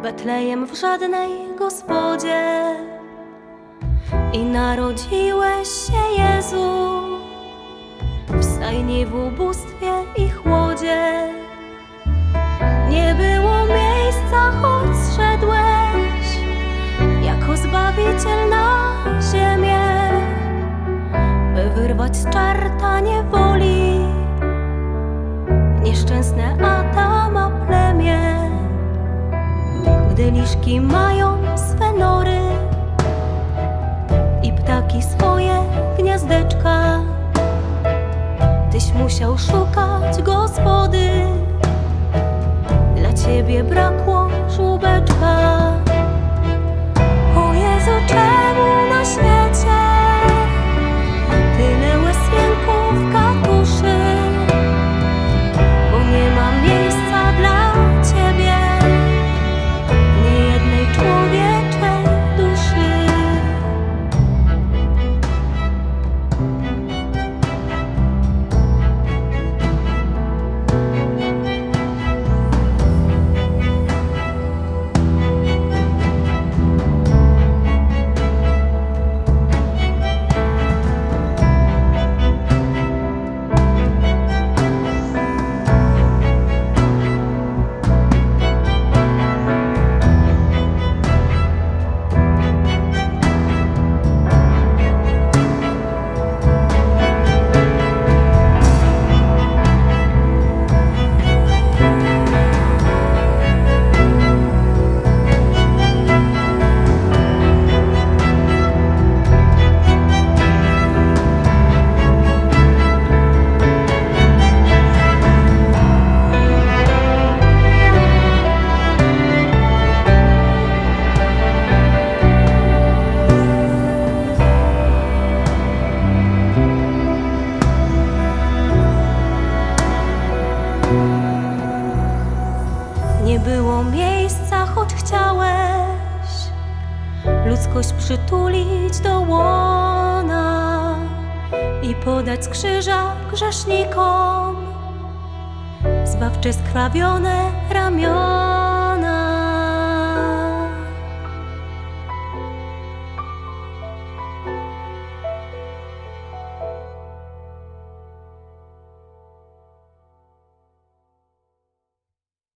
Betlejem w żadnej gospodzie i narodziłeś się, Jezu, w stajni, w ubóstwie i chłodzie. Nie było miejsca, choć zszedłeś jako Zbawiciel na ziemię, by wyrwać z czarta niewoli nieszczęsne Adama plemię. Gdy liszki mają swe nory i ptaki swoje gniazdeczka, Tyś musiał szukać Gospody, dla Ciebie brakło żłóbeczka. O Jezu, czemu na świecie tyle łez, jęków, katuszy? Bo nie ma miejsca dla Ciebie w niejednej człowieczej duszy. Nie było miejsca, choć chciałeś ludzkość przytulić do łona i podać z krzyża grzesznikom zbawcze skrawione ramiona.